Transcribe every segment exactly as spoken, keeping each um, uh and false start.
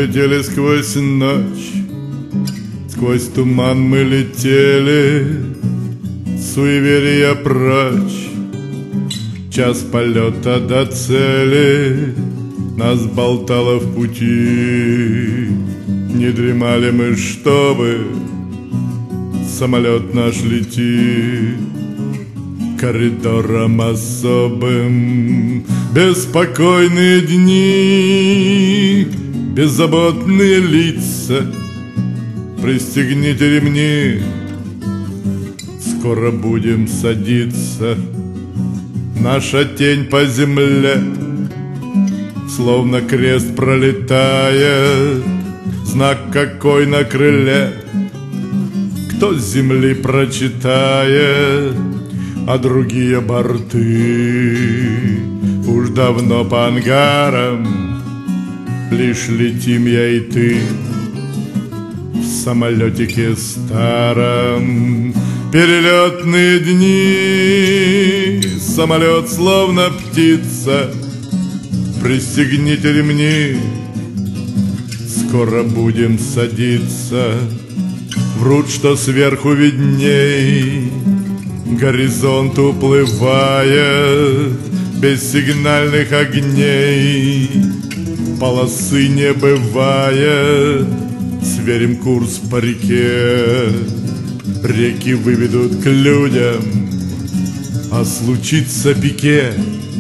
летели сквозь ночь, сквозь туман мы летели, суеверия прочь. Час полета до цели нас болтало в пути. Не дремали мы, чтобы самолет наш летит коридором особым. Беспокойные дни, беззаботные лица, пристегните ремни, скоро будем садиться. Наша тень по земле, словно крест пролетает, знак какой на крыле, кто с земли прочитает, а другие борты уж давно по ангарам лишь летим я и ты в самолетике старом. Перелетные дни, самолет словно птица, пристегните ремни, скоро будем садиться. Врут, что сверху видней горизонт уплывает без сигнальных огней, полосы не бывает. Сверим курс по реке, реки выведут к людям, а случится пике,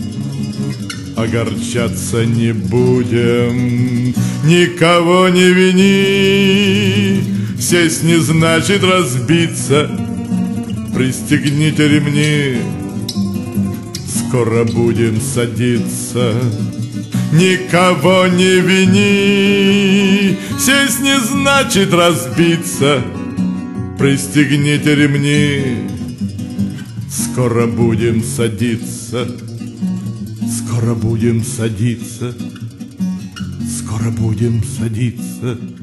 огорчаться не будем. Никого не вини, сесть не значит разбиться, пристегните ремни, скоро будем садиться. Никого не вини, сесть не значит разбиться, пристегните ремни, скоро будем садиться. Скоро будем садиться, скоро будем садиться.